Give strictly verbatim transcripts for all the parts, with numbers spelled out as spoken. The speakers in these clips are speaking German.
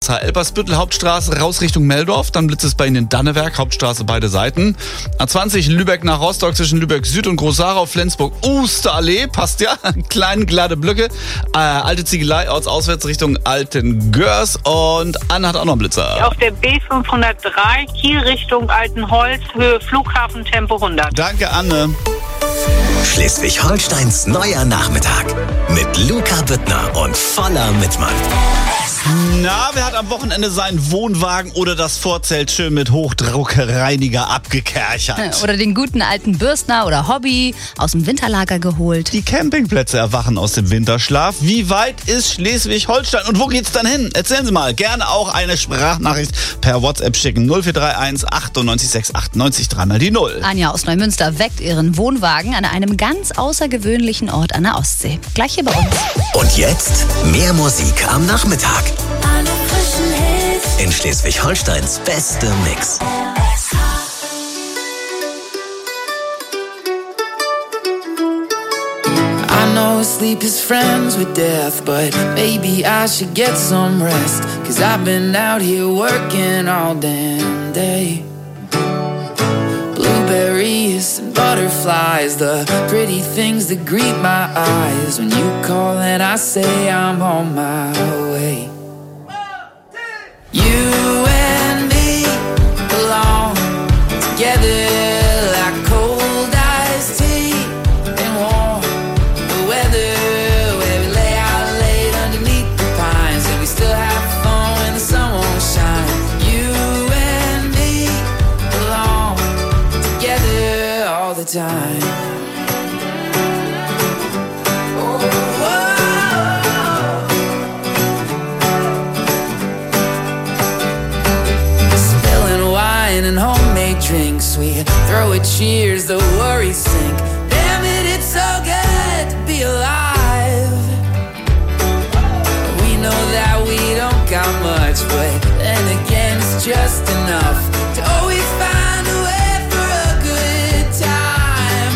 Postleitzahl Elbersbüttel, Hauptstraße, raus Richtung Meldorf. Dann blitzt es bei Ihnen in Dannewerk, Hauptstraße, beide Seiten. A zwanzig Lübeck nach Rostock zwischen Lübeck Süd und Großarau, Flensburg, Osterallee, passt ja. Kleine, glatte Blöcke. Äh, alte Ziegelei, Ortsauswärts Richtung Altengörs. Und Anne hat auch noch einen Blitzer. Auf der B fünfhundertdrei, Kiel Richtung Altenholz, Höhe Flughafen, Tempo hundert. Danke, Anne. Schleswig-Holsteins neuer Nachmittag mit Luca Büttner und voller Mitmacht. Na, wer hat am Wochenende seinen Wohnwagen oder das Vorzelt schön mit Hochdruckreiniger abgekerchert? Oder den guten alten Bürstner oder Hobby aus dem Winterlager geholt. Die Campingplätze erwachen aus dem Winterschlaf. Wie weit ist Schleswig-Holstein und wo geht's dann hin? Erzählen Sie mal. Gerne auch eine Sprachnachricht per WhatsApp schicken. null vier drei eins achtundneunzig sechs achtundneunzig, dreimal die Null. Anja aus Neumünster weckt ihren Wohnwagen an einem ganz außergewöhnlichen Ort an der Ostsee. Gleich hier bei uns. Und jetzt mehr Musik am Nachmittag. In Schleswig-Holsteins beste Mix. I know sleep is friends with death, but maybe I should get some rest. Cause I've been out here working all damn day. Blueberries and butterflies, the pretty things that greet my eyes. When you call and I say I'm on my way. You and me belong together like cold iced tea and warm the weather, where we lay out late underneath the pines and we still have fun when the sun won't shine. You and me belong together all the time. And homemade drinks, we throw a cheers, the worries sink. Damn it, it's so good to be alive. We know that we don't got much, but then again it's just enough to always find a way for a good time.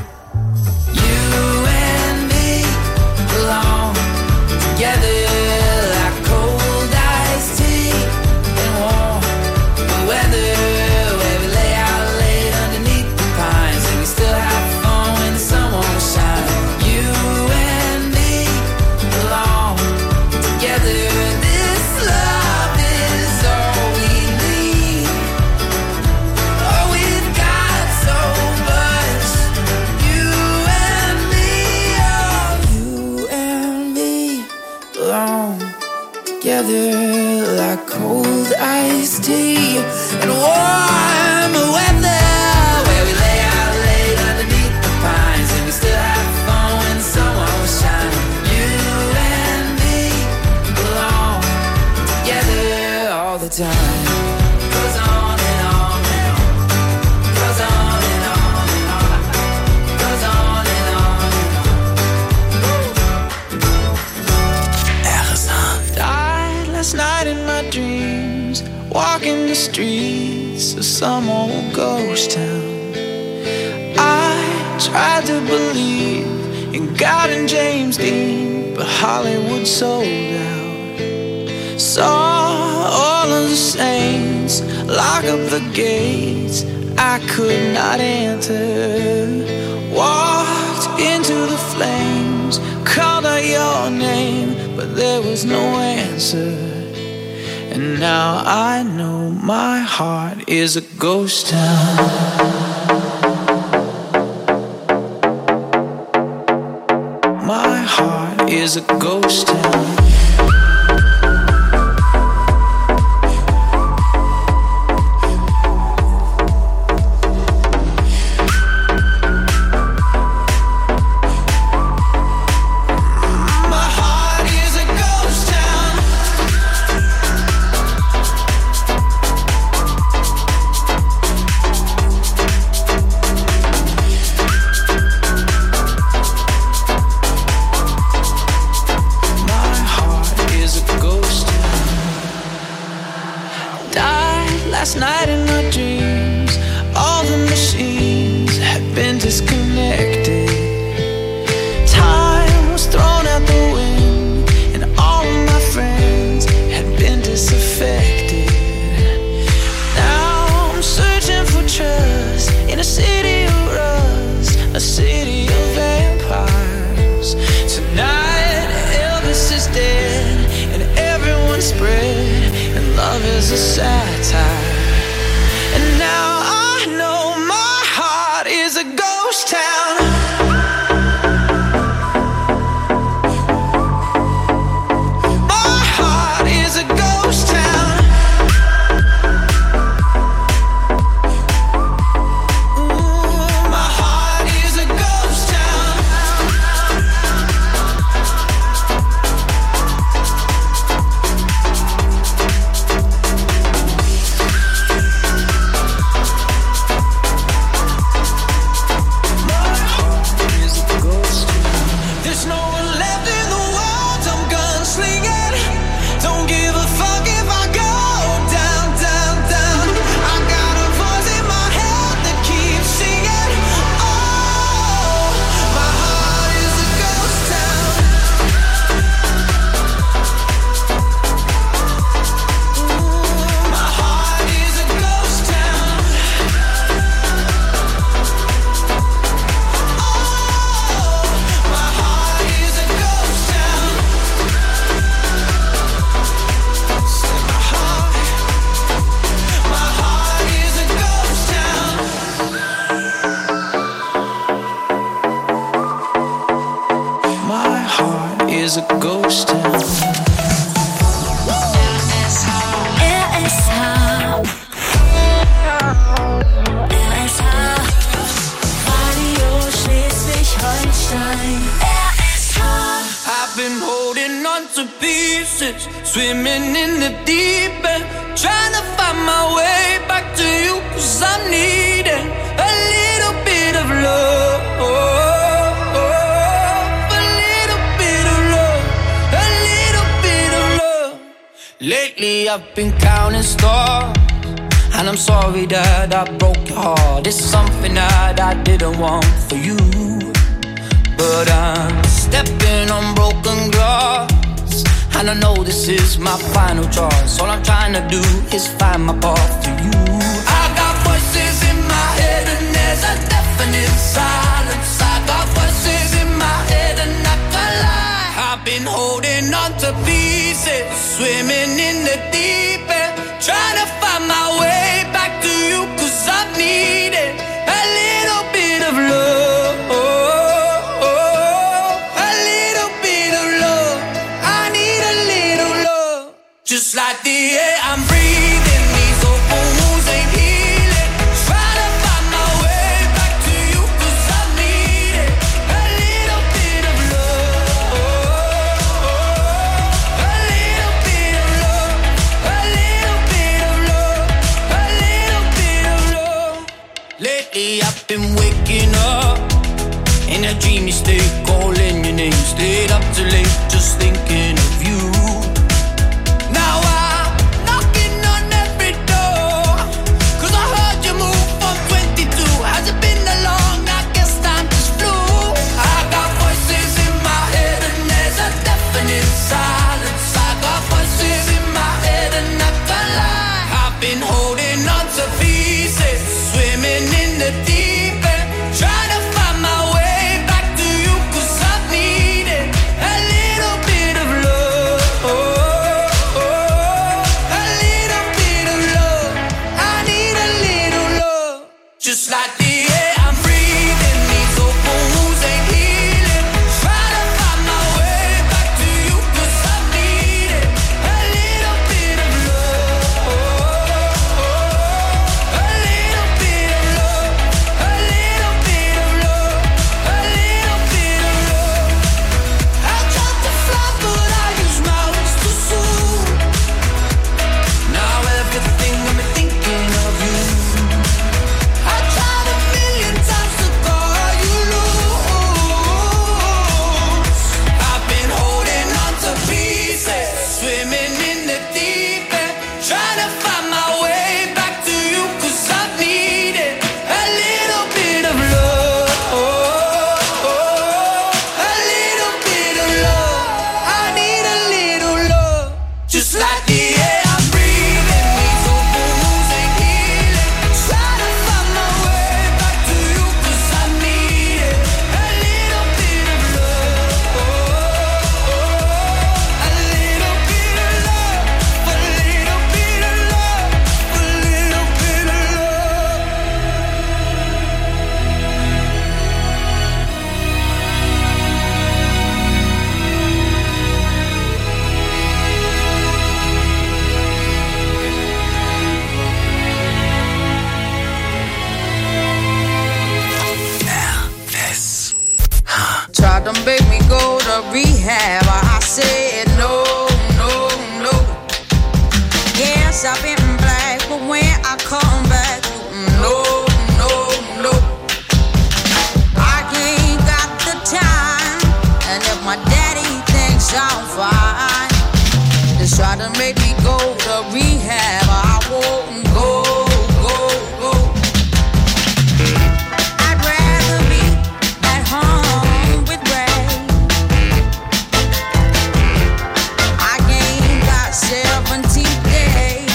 You and me belong together. Together like cold iced tea and warm weather, where we lay out late underneath the pines and we still have fun when the sun won't shine. You and me belong together all the time. Goes on and on and on. Goes on and on and on. Goes on and on and on. R S A. Last night in my dreams, walking the streets of some old ghost town. I tried to believe in God and James Dean, but Hollywood sold out. Saw all of the saints lock up the gates I could not enter. Walked into the flames, called out your name, but there was no answer. And now I know my heart is a ghost town. My heart is a ghost town. Last night in my dreams, all the machines had been disconnected. Time was thrown out the wind, and all of my friends had been disaffected. love is a satire. And now I know my heart is a ghost town. Is a ghost town. R S H. R S H. Radio Schleswig-Holstein. R S H. I've been holding on to pieces, swimming in the deep end, trying to find my way back to you, 'cause I'm needing a little bit of love. Lately I've been counting stars, and I'm sorry that I broke your heart. It's something that I didn't want for you, but I'm stepping on broken glass, and I know this is my final choice. All I'm trying to do is find my path to you. I got voices in my head and there's a definite silence. I got voices in my head and I can't lie. I've been holding on to pieces, swimming in the deep end, trying to find my way back to you, 'cause I needed a little bit of love, a little bit of love. I need a little love, just like the air I'm breathing. These open wounds ain't healing, trying to find my way back to you, 'cause I needed a little bit of love, a little bit of love, a little bit of love, a little bit of love. Lately I've been waking up in a dreamy state, calling your name, stayed up too late just thinking of you. Now I'm knocking on every door, 'cause I heard you move from twenty-two. Has it been that long? I guess time just flew. I got voices in my head and there's a definite silence. I got voices in my head and I can't lie. I've been holding on to pieces, swimming in the deep end, trying to find my way back to you, 'cause I needed a little bit of love, a little bit of love. I need a little love, just like the air I'm breathing. These open wounds ain't healing, trying to find my way back to you, 'cause I needed a little bit of love, a Yes, I've been black, but when I come back, no, no, no. I ain't got the time, and if my daddy thinks I'm fine, just try to make me go to rehab, I won't go, go, go. I'd rather be at home with Ray. I ain't got seventeen days.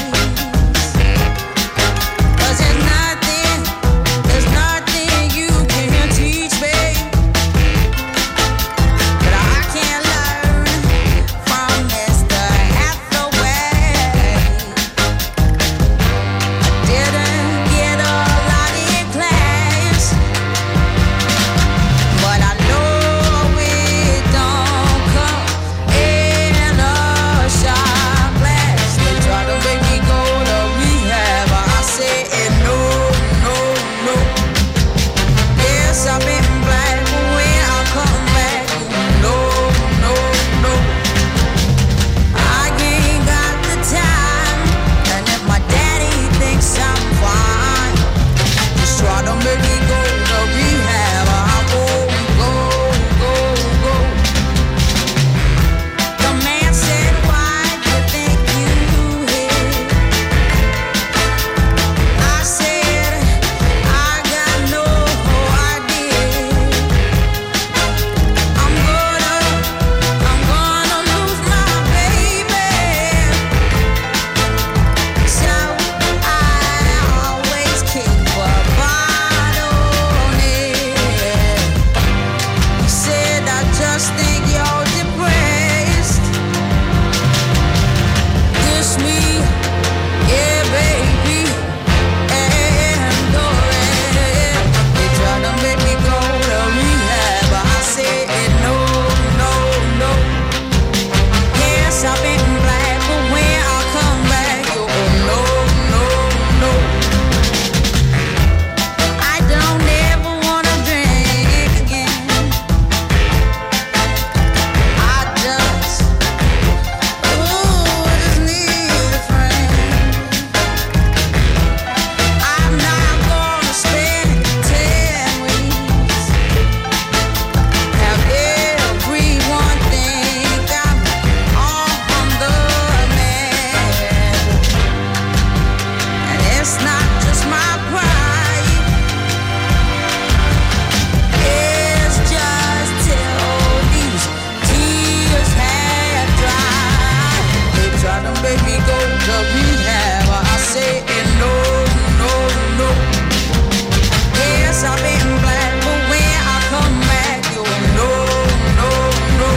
Cause there's nothing, there's nothing you can teach me that I can't learn from Mister Hathaway. I didn't get a lot in class, but I know it don't come in a shot glass. They try to make me go to rehab, I said no, no, no. Yes, I've been black, but when I come back, no, no, no. I ain't got the time, and if my daddy thinks I'm fine, just try to make me go to rehab, I won't go, go, go. The man said, why do you think you hit? I said, I got no idea. I'm gonna, I'm gonna lose my baby. So I always keep a bottle on it. He said, I just think you're depressed. Kiss me, yeah, baby, and go ahead. They try to make me go to rehab, I said no, no, no. Yes, I've been black, but when I come back, you no, no, no. I don't ever wanna drink again. I just, ooh, I just need a friend. I'm not gonna spend ten weeks. Have everyone think I'm on the man. And it's not just my pride. It's just till these tears have dried. They try to make me go to rehab, I say no, no, no. Yes, I've been black, but when I come back, you no, no, no.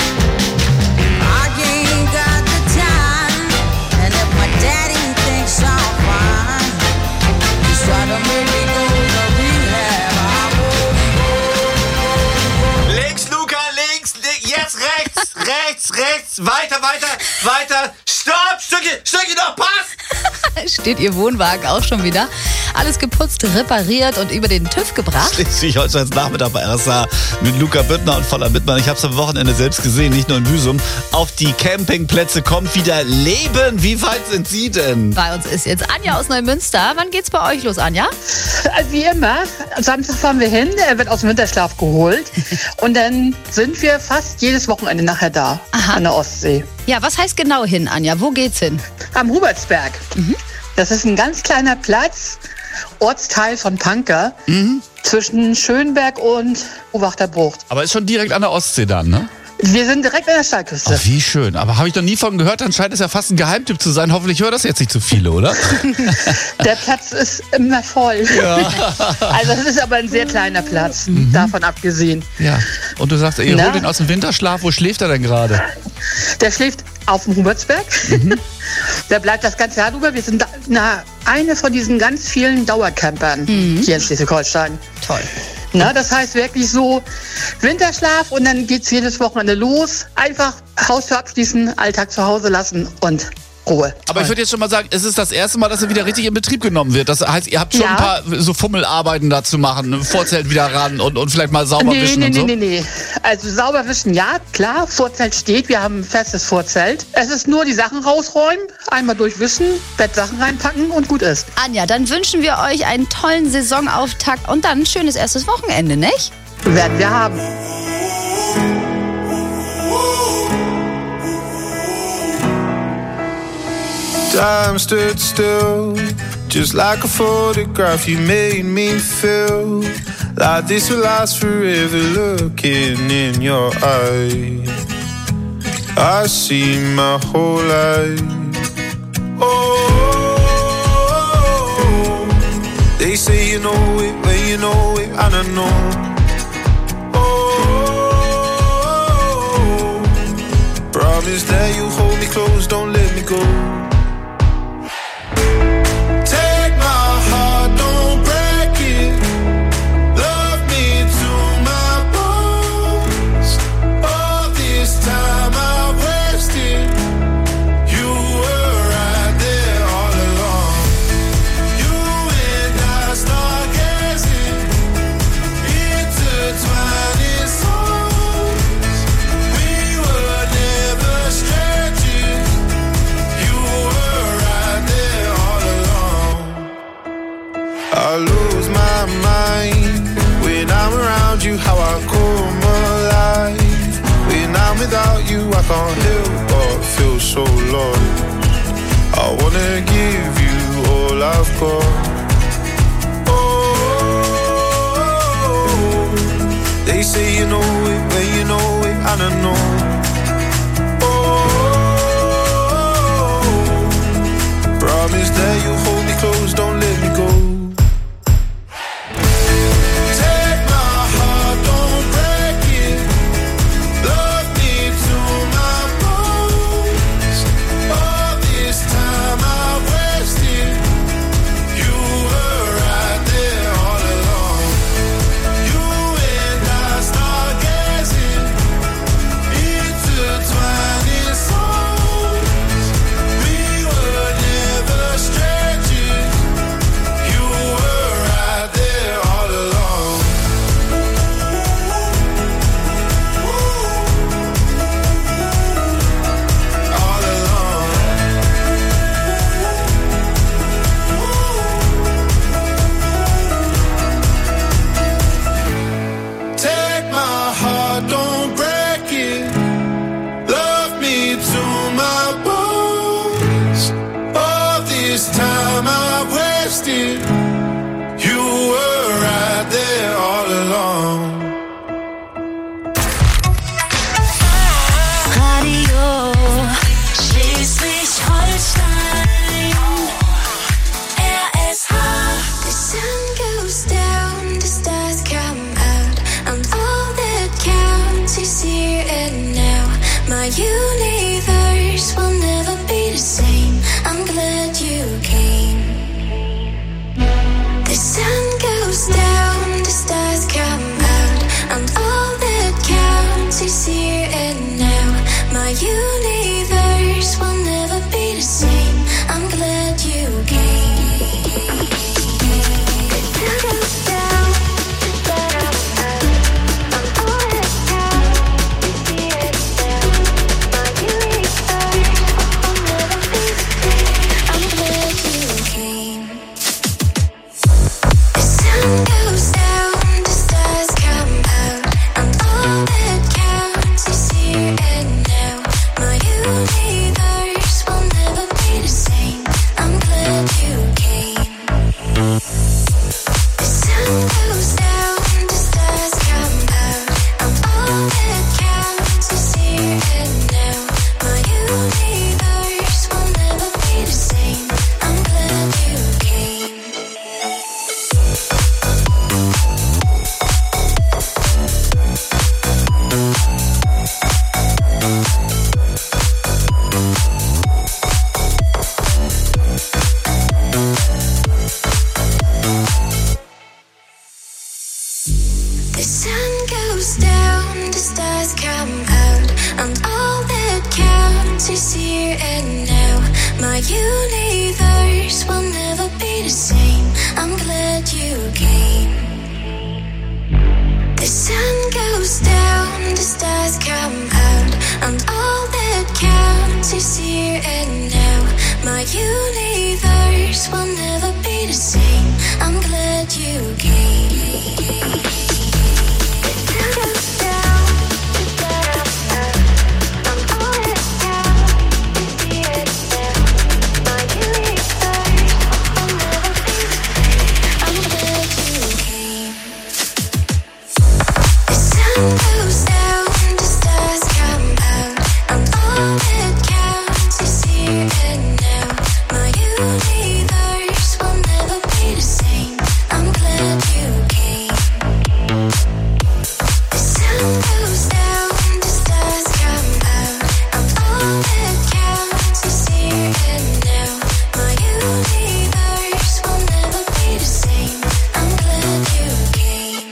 I ain't got the time, and if my daddy thinks I'm fine, just try to make me go to rehab, I won't go, go, go. Links, Luca, links, li jetzt rechts, rechts, rechts, weiter, weiter, weiter. Stopp, Stückchen, Stückchen noch, pass! Steht Ihr Wohnwagen auch schon wieder? Alles geputzt, repariert und über den TÜV gebracht? Schleswig-Holsteins Nachmittag bei R S H mit Luca Büttner und Voller Mittmann. Ich habe es am Wochenende selbst gesehen, nicht nur in Büsum. Auf die Campingplätze kommt wieder Leben. Wie weit sind Sie denn? Bei uns ist jetzt Anja aus Neumünster. Wann geht's bei euch los, Anja? Wie immer, Samstag fahren wir hin, er wird aus dem Winterschlaf geholt und dann sind wir fast jedes Wochenende nachher da, Aha. an der Ostsee. Ja, was heißt genau hin, Anja? Wo geht's hin? Am Hubertsberg. Mhm. Das ist ein ganz kleiner Platz, Ortsteil von Panker, mhm. zwischen Schönberg und Uwachter Bucht. Aber ist schon direkt an der Ostsee dann, ne? Wir sind direkt an der Steilküste. Ach, wie schön. Aber habe ich noch nie von gehört, dann scheint es ja fast ein Geheimtipp zu sein. Hoffentlich hören das jetzt nicht zu viele, oder? Der Platz ist immer voll. Ja. Also es ist aber ein sehr kleiner Platz, mhm. davon abgesehen. Ja. Und du sagst, ihr Na? holt ihn aus dem Winterschlaf. Wo schläft er denn gerade? Der schläft auf dem Hubertsberg. Mhm. Der bleibt das ganze Jahr über. Wir sind da, na, eine von diesen ganz vielen Dauercampern mhm. hier in Schleswig-Holstein. Toll. Na, das heißt wirklich so Winterschlaf und dann geht's jedes Wochenende los. Einfach Haustür abschließen, Alltag zu Hause lassen und Ruhe. Aber ich würde jetzt schon mal sagen, es ist das erste Mal, dass er wieder richtig in Betrieb genommen wird. Das heißt, ihr habt schon Ja. ein paar so Fummelarbeiten da zu machen, Vorzelt wieder ran und, und vielleicht mal sauber Nee, wischen nee, und nee, so. nee, nee. Also sauber wischen, ja, klar, Vorzelt steht, wir haben ein festes Vorzelt. Es ist nur die Sachen rausräumen, einmal durchwischen, Bettsachen reinpacken und gut ist. Anja, dann wünschen wir euch einen tollen Saisonauftakt und dann ein schönes erstes Wochenende, nicht? Werden wir haben. Time stood still, just like a photograph. You made me feel like this will last forever. Looking in your eyes, I see my whole life. Oh, they say you know it when you know it, and I know. Oh, promise that you hold me close, don't let me go. I lose my mind when I'm around you, how I come alive. When I'm without you, I can't help but feel so lost. I wanna give you all I've got. Oh, they say you know it when you know it, and I know. Oh, promise that you'll hold me close, don't let me go. Radio Schleswig-Holstein. R S H. The sun goes down, the stars come out, and all that counts is here and now. My universe will never be the same. I'm glad you came. will never be the same. I'm glad you came. The sun goes down, the stars come out, and all that counts is here and now. My universe will never be the same. I'm glad you came. The sun goes down, the stars come out, and all that counts is here and now. My universe will never be the same. I'm glad you came. The sun goes down, the stars come out, and all that counts is here and now. My universe will never be the same. I'm glad you came. The sun goes down, the stars come out, and all that counts is here and now. My universe will never be the same. I'm glad you came.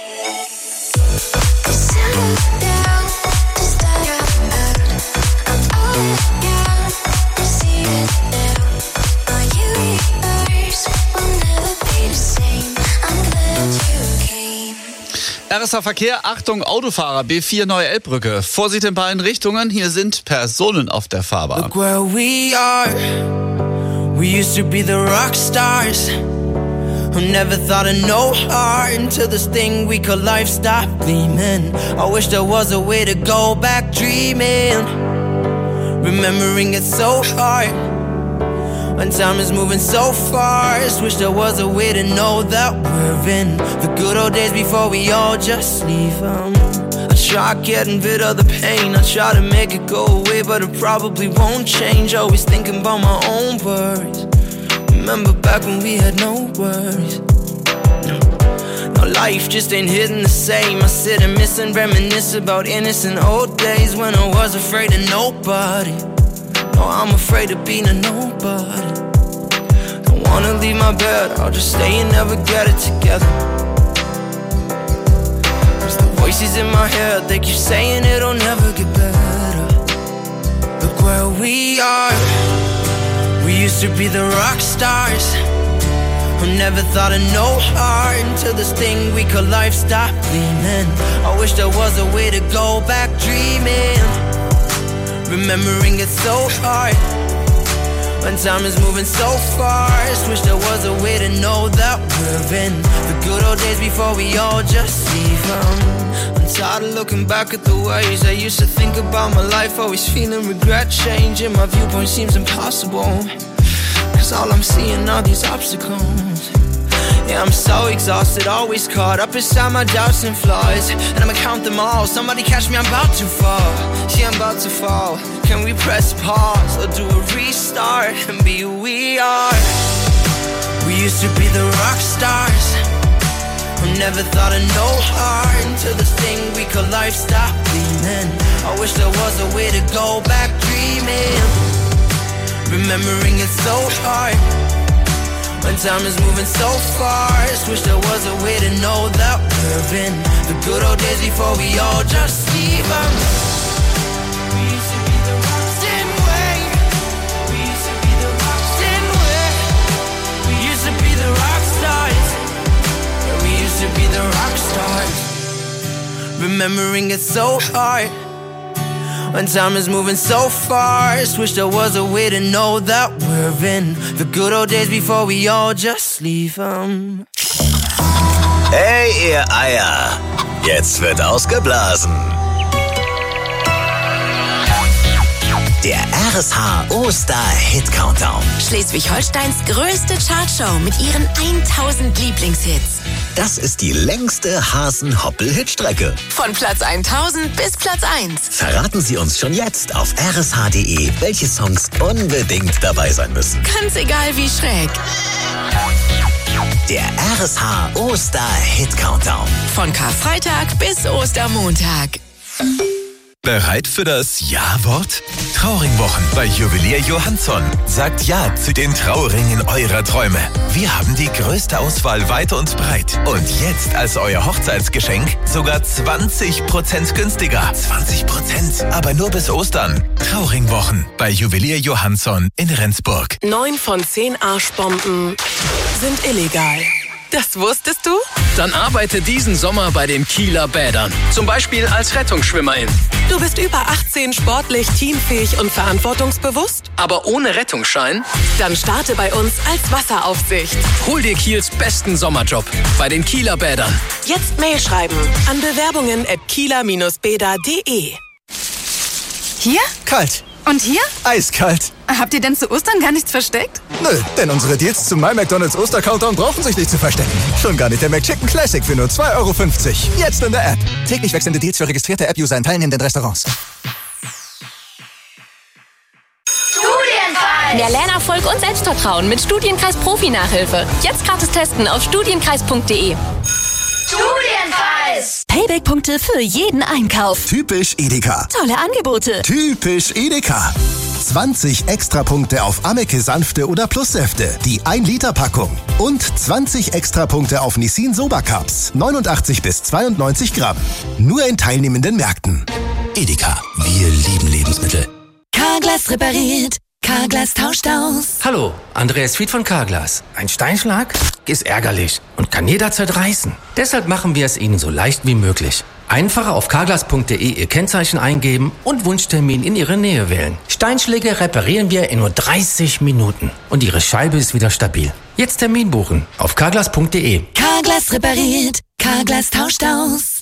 The sun goes down, the stars come out, and all that counts is here and now. My universe will never be the same. I'm glad you came. R S H-Verkehr, Achtung Autofahrer, B vier Neue Elbbrücke. Vorsicht in beiden Richtungen, hier sind Personen auf der Fahrbahn. Look where we are. We used to be the rock stars who never thought of no heart until this thing we call life stopped gleaming. I wish there was a way to go back dreaming, remembering it so hard when time is moving so fast. Wish there was a way to know that we're in the good old days before we all just leave 'em. I try getting rid of the pain, I try to make it go away, but it probably won't change. Always thinking about my own worries. Remember back when we had no worries. Now life just ain't hitting the same. I sit and miss and reminisce about innocent old days when I was afraid of nobody. No, I'm afraid of being a nobody. Don't wanna leave my bed, I'll just stay and never get it together. Cause the voices in my head, they keep saying it'll never get better. Look where we are. We used to be the rock stars who never thought of no heart until this thing we call life stopped gleaming. I wish there was a way to go back dreaming, remembering it so hard when time is moving so fast. Wish there was a way to know that we're in the good old days before we all just leave 'em. I'm tired of looking back at the ways I used to think about my life, always feeling regret. Changing my viewpoint seems impossible, cause all I'm seeing are these obstacles. Yeah, I'm so exhausted, always caught up inside my doubts and flaws, and I'ma count them all. Somebody catch me, I'm about to fall. See, I'm about to fall. Can we press pause or do a restart and be who we are? We used to be the rock stars who never thought of no heart until this thing we call life stopped gleaming. I wish there was a way to go back dreaming, remembering it so hard when time is moving so fast. Wish there was a way to know that we're in the good old days before we all just leave 'em. We used to be the rock same way. We used to be the rock same way. We used to be the rock stars. Yeah, we used to be the rock stars, remembering it so hard when time is moving so fast. Wish there was a way to know that we're in the good old days before we all just leave 'em. Hey, ihr Eier! Jetzt wird ausgeblasen. Der R S H Oster-Hit-Countdown. Schleswig-Holsteins größte Chartshow mit ihren tausend Lieblingshits. Das ist die längste Hasen-Hoppel-Hitstrecke. Von Platz tausend bis Platz eins. Verraten Sie uns schon jetzt auf r s h punkt d e, welche Songs unbedingt dabei sein müssen. Ganz egal wie schräg. Der R S H Oster-Hit-Countdown. Von Karfreitag bis Ostermontag. Bereit für das Ja-Wort? Trauringwochen bei Juwelier Johansson. Sagt Ja zu den Trauringen eurer Träume. Wir haben die größte Auswahl weit und breit. Und jetzt als euer Hochzeitsgeschenk sogar zwanzig Prozent günstiger. zwanzig Prozent, aber nur bis Ostern. Trauringwochen bei Juwelier Johansson in Rendsburg. Neun von zehn Arschbomben sind illegal. Das wusstest du? Dann arbeite diesen Sommer bei den Kieler Bädern. Zum Beispiel als Rettungsschwimmerin. Du bist über achtzehn, sportlich, teamfähig und verantwortungsbewusst? Aber ohne Rettungsschein? Dann starte bei uns als Wasseraufsicht. Hol dir Kiels besten Sommerjob bei den Kieler Bädern. Jetzt Mail schreiben an bewerbungen at kieler bäder punkt de. Hier? Kalt. Und hier? Eiskalt. Habt ihr denn zu Ostern gar nichts versteckt? Nö, denn unsere Deals zum My McDonald's Oster-Countdown brauchen sich nicht zu verstecken. Schon gar nicht der McChicken Classic für nur zwei Euro fünfzig. Jetzt in der App. Täglich wechselnde Deals für registrierte App-User in teilnehmenden Restaurants. Mehr Lernerfolg und Selbstvertrauen mit Studienkreis Profi-Nachhilfe. Jetzt gratis testen auf studienkreis punkt de. Studienpreis! Payback-Punkte für jeden Einkauf. Typisch Edeka. Tolle Angebote. Typisch Edeka. zwanzig Extrapunkte auf Ameke Sanfte oder Plussäfte, die ein Liter Packung. Und zwanzig Extrapunkte auf Nissin Soba Cups, neunundachtzig bis zweiundneunzig Gramm. Nur in teilnehmenden Märkten. Edeka, wir lieben Lebensmittel. Carglass repariert. Carglass tauscht aus. Hallo, Andreas Fied von Carglass. Ein Steinschlag ist ärgerlich und kann jederzeit reißen. Deshalb machen wir es Ihnen so leicht wie möglich. Einfach auf carglass punkt de Ihr Kennzeichen eingeben und Wunschtermin in Ihre Nähe wählen. Steinschläge reparieren wir in nur dreißig Minuten und Ihre Scheibe ist wieder stabil. Jetzt Termin buchen auf carglass punkt de. Carglass repariert. Carglass tauscht aus.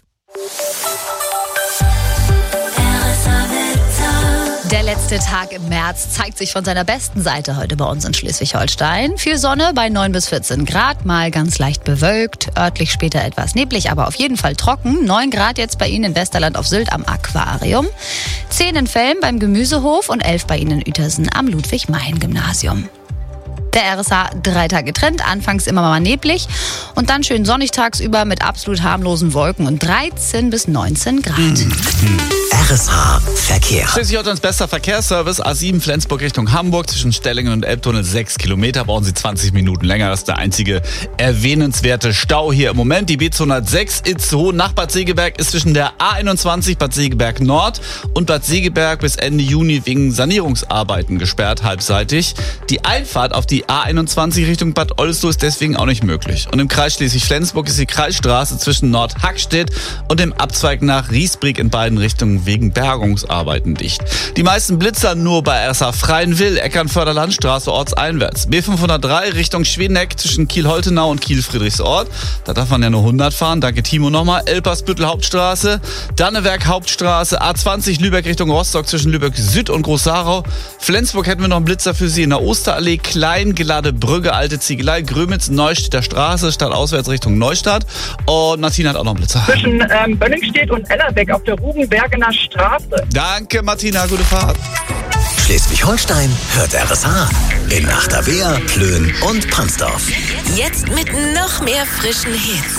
Der letzte Tag im März zeigt sich von seiner besten Seite heute bei uns in Schleswig-Holstein. Viel Sonne bei neun bis vierzehn Grad, mal ganz leicht bewölkt, örtlich später etwas neblig, aber auf jeden Fall trocken. neun Grad jetzt bei Ihnen in Westerland auf Sylt am Aquarium, zehn in Velm beim Gemüsehof und elf bei Ihnen in Uetersen am Ludwig-Meyen-Gymnasium. Der R S H drei Tage Trend, anfangs immer mal neblig und dann schön sonnig tagsüber mit absolut harmlosen Wolken und dreizehn bis neunzehn Grad. Mhm. R S H Verkehr. Schleswig-Holsteins bester Verkehrsservice, A sieben Flensburg Richtung Hamburg, zwischen Stellingen und Elbtunnel sechs Kilometer, brauchen Sie zwanzig Minuten länger. Das ist der einzige erwähnenswerte Stau hier im Moment. Die B zweihundertsechs Itzehoe nach Bad Segeberg ist zwischen der A einundzwanzig Bad Segeberg Nord und Bad Segeberg bis Ende Juni wegen Sanierungsarbeiten gesperrt, halbseitig. Die Einfahrt auf die A einundzwanzig Richtung Bad Oldesloe ist deswegen auch nicht möglich. Und im Kreis Schleswig-Flensburg ist die Kreisstraße zwischen Nord-Hackstedt und dem Abzweig nach Riesbrig in beiden Richtungen wegen Bergungsarbeiten dicht. Die meisten Blitzer nur bei R S H Freienwil, Eckernförder-Landstraße ortseinwärts. B fünfhundertdrei Richtung Schweneck zwischen Kiel-Holtenau und Kiel-Friedrichsort. Da darf man ja nur hundert fahren. Danke Timo nochmal. Elpersbüttel Hauptstraße, Dannewerk Hauptstraße, A zwanzig Lübeck Richtung Rostock zwischen Lübeck Süd und Groß-Sarau. Flensburg hätten wir noch einen Blitzer für Sie in der Osterallee, Kleingelade Brügge, Alte Ziegelei, Grömitz, Neustädter Straße, stadtauswärts Richtung Neustadt. Und Martina hat auch noch einen Blitzer. Zwischen ähm, Bönningstedt und Ellerbeck auf der Rugenbergener Straße. Danke Martina, gute Fahrt. Schleswig-Holstein hört R S H in Achterwehr, Plön und Pansdorf. Jetzt mit noch mehr frischen Hits.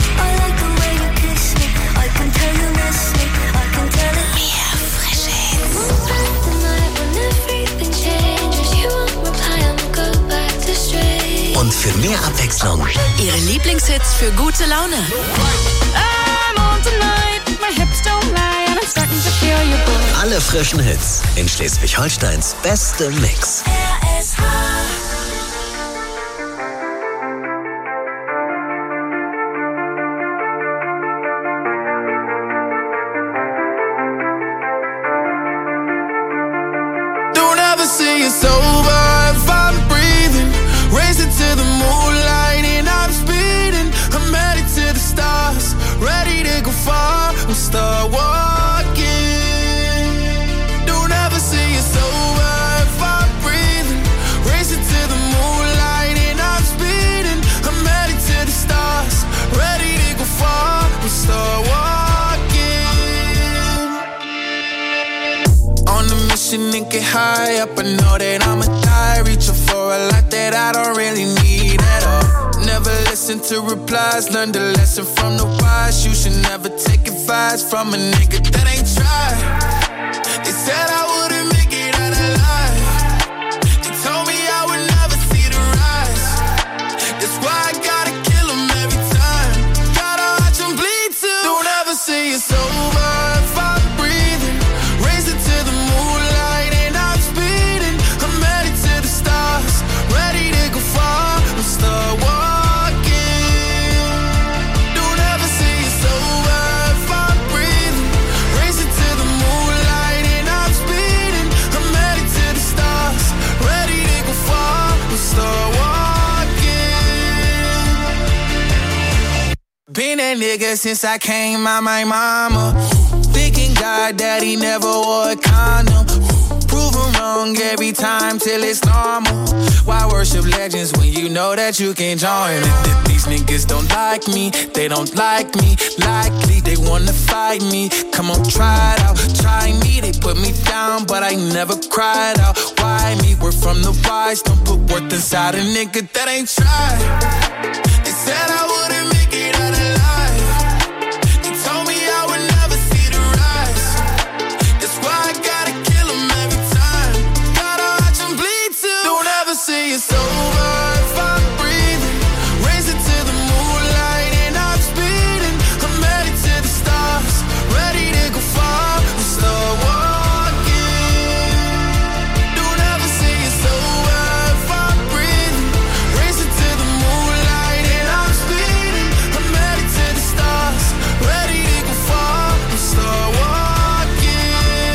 Mehr frische Hits. Und für mehr Abwechslung Ihre Lieblingshits für gute Laune. alle frischen Hits in Schleswig-Holsteins beste Mix. R S H. Say it's over if I'm breathing. Racing to the moonlight and I'm speeding. I'm headed to the stars, ready to go far. I'll start walking. Don't ever say it's over if I'm breathing. Racing to the moonlight and I'm speeding. I'm headed to the stars, ready to go far. I'll start walking. On a mission and get high up, I know that I'ma die. Reaching for a lot that I don't really need at all. Never listen to replies, learn the lesson from the wise. You should never take advice from a nigga that ain't tried. said I wouldn't make it out alive. They told me I would never see the rise. That's why I gotta kill them every time. Gotta watch them bleed too. Don't ever say it's over if I'm breathing. Raise it to the moonlight and I'm speeding. I'm headed to the stars, ready to go far. I'm start walking. Don't ever say it's over if I'm breathing. Raise it to the moonlight and I'm speeding. I'm headed to the stars, ready to go far. I'm start walking. Been that nigga since I came out my mama. Thinking God that he never wore a condom. Proven wrong every time till it's normal. Why worship legends when you know that you can join? These niggas don't like me, they don't like me. Likely they wanna fight me. Come on, try it out, try me. They put me down, but I never cried out. Why me? We're from the wise. Don't put worth inside a nigga that ain't tried. They said I wouldn't make it out alive. They told me I would never see the rise. That's why I gotta kill them every time. Gotta watch them bleed too. Don't ever say it's over if I'm breathing. Raise it to the moonlight and I'm speeding. I'm headed to the stars, ready to go far. I'm start walking. Don't ever say it's over if I'm breathing. Raise it to the moonlight and I'm speeding. I'm headed to the stars, ready to go far. I'm start walking.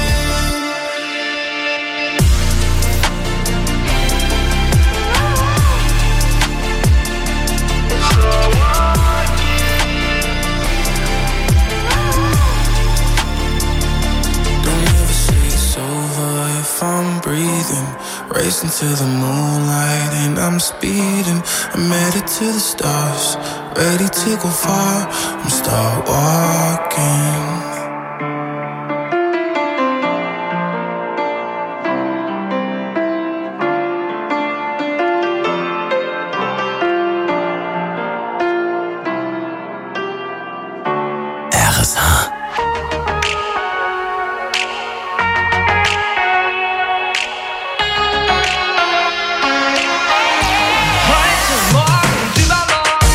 Don't ever say it's over if I'm breathing. Racing to the moonlight and I'm speeding. I'm headed to the stars, ready to go far. I'm start walking. R S H. Heute, morgen und übermorgen.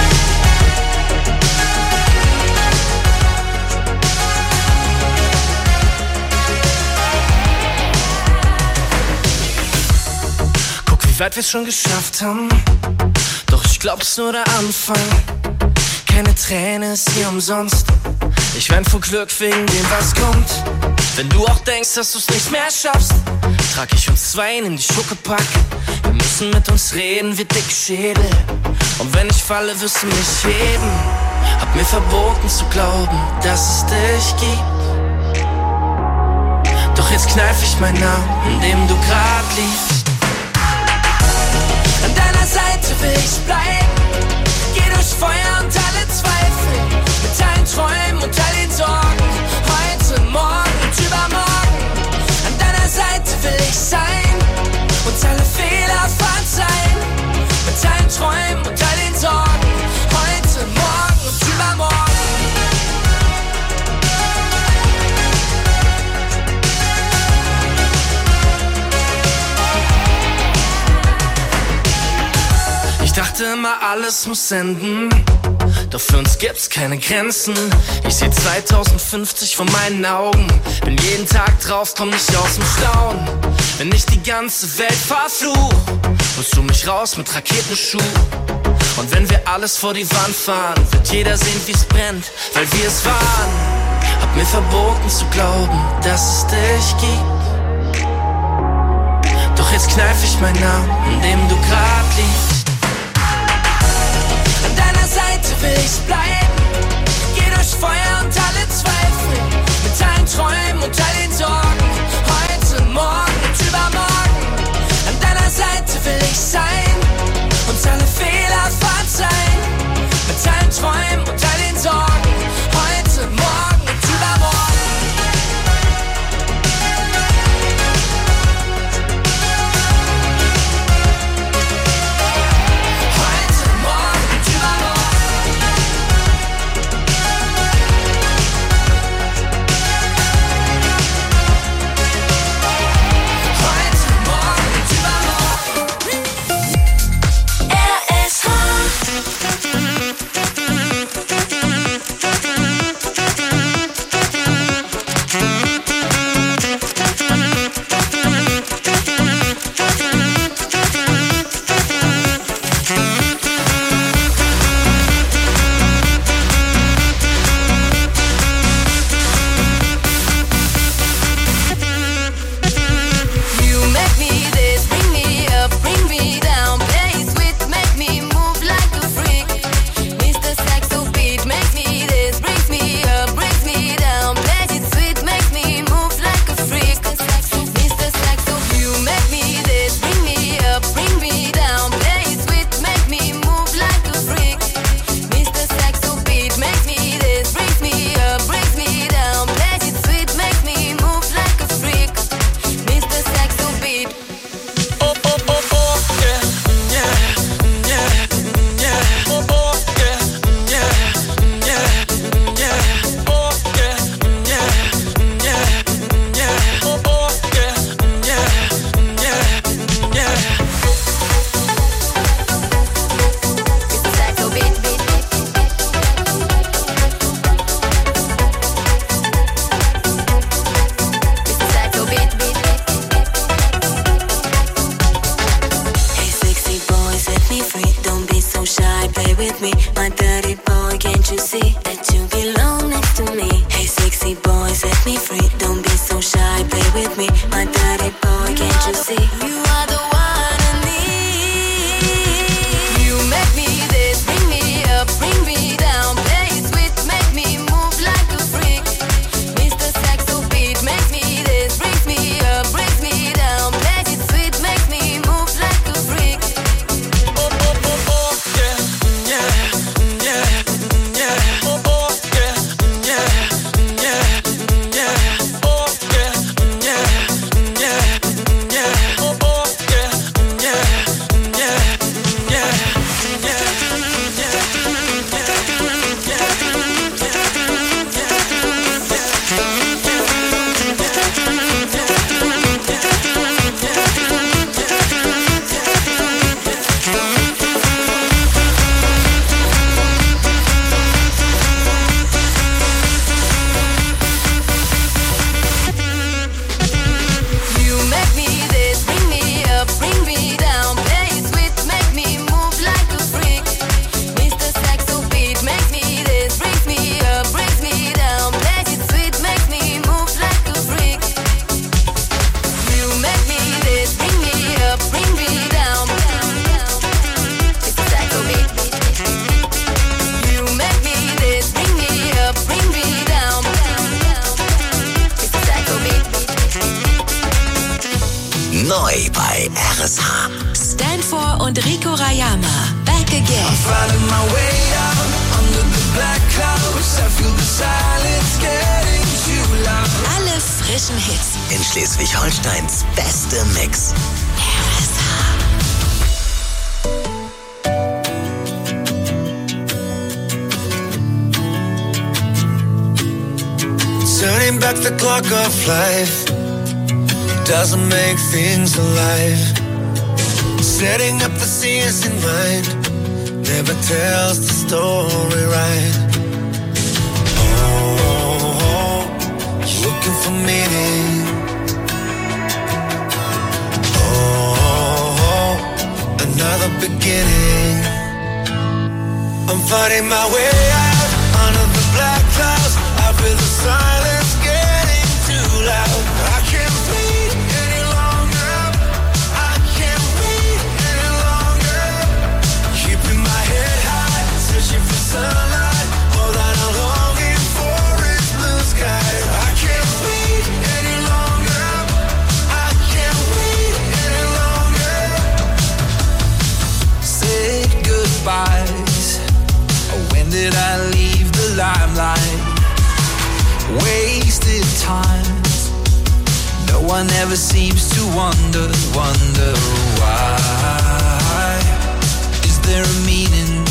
Guck, wie weit wir's schon geschafft haben. Doch ich glaub, es ist nur der Anfang. Keine Träne ist hier umsonst. Ich wein vor Glück wegen dem, was kommt. Wenn du auch denkst, dass du's nicht mehr schaffst, trag ich uns zwei in die Schuckepack. Wir müssen mit uns reden wie dicke Schädel. Und wenn ich falle, wirst du mich heben. Hab mir verboten zu glauben, dass es dich gibt. Doch jetzt kneif ich meinen Namen, in dem du grad liegst. An deiner Seite will ich bleiben. Geh durch Feuer und alle Zweifel. Mit allen Träumen und all den Sorgen. Heute, morgen und übermorgen. An deiner Seite will ich sein. Und alle Fehler verzeihen. Mit allen Träumen und all den Sorgen. Heute, morgen und übermorgen. Ich dachte immer, alles muss enden. Doch für uns gibt's keine Grenzen. Ich seh zweitausendfünfzig vor meinen Augen. Bin jeden Tag drauf, komm nicht aus dem Staunen. Wenn ich die ganze Welt verfluch, holst du mich raus mit Raketenschuh. Und wenn wir alles vor die Wand fahren, wird jeder sehen, wie's brennt, weil wir es waren. Hab mir verboten zu glauben, dass es dich gibt. Doch jetzt kneif ich meinen Namen, in dem du grad liegst. An deiner Seite will ich bleiben. Geh durch Feuer und alle Zweifel. Mit allen Träumen und all den Sorgen. Heute, morgen und übermorgen. An deiner Seite will ich sein. Und alle Fehler verzeihen. Mit allen Träumen und all den Sorgen. Heute, morgen und übermorgen. with me, my dirty boy. Can't you see that you belong next to me? Hey, sexy boy, set me free. Don't be so shy, play with me, my dirty boy. Can't you see? You are the one I need. You make me this, bring me up, bring me down. Play it sweet, make me move like a freak. Mister Saxo beat, make me this, brings me up, brings me down. Play it sweet, make me move like a freak. Oh, oh, oh, oh, yeah, yeah, yeah, yeah. Oh, oh, yeah, yeah, yeah, yeah. Oh, yeah, yeah, yeah, yeah. Oh, oh, yeah, yeah, yeah, yeah, You make me this, bring me up, bring me down. Play it sweet, make me move like a freak. Mister Saxo beat, make me this, brings me up, brings me down. Play it sweet, make me move like a freak. You make me this, bring me up, bring me down. Mister Saxo beat. You make me this, bring me up, bring me down. Mister Saxo beat. Neu bei R S H. Stanford und Rico Rayama. Back again. finding my way out under the black clouds. I feel the silence getting too loud. Alle frischen Hits. In Schleswig-Holsteins beste Mix. Turning back the clock of life doesn't make things alive. Setting up the scenes in mind never tells the story right. Oh, looking for meaning. Oh, another beginning. I'm fighting my way out under the black clouds. I feel the silence getting too loud. I can't breathe any longer. I can't breathe any longer. Keeping my head high, searching for sunlight. All that I'm longing for is blue sky. I can't breathe any longer. I can't breathe any longer. Say goodbyes. When did I leave the limelight? Wasted time. No one ever seems to wonder, wonder why. Is there a meaning?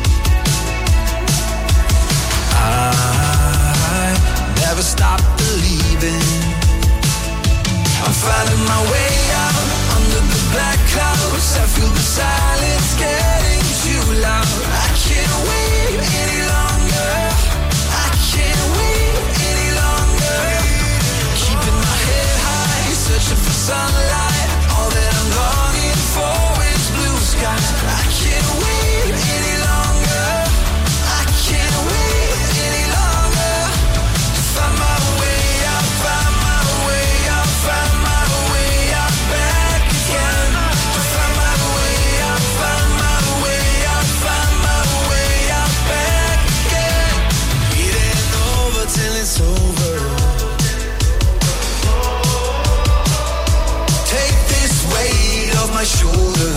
I never stop believing. I'm finding my way out under the black clouds. I feel the silence getting too loud. I can't wait any longer. I can't wait any longer. Keeping my head high, searching for sunlight. All that I'm longing for is blue skies. I can't wait any longer. I can't wait any longer. To find my way out, find my way out, find my way out back again. To find my way out, find my way out, find my way out back again. It ain't over till it's over. Take this weight off my shoulder.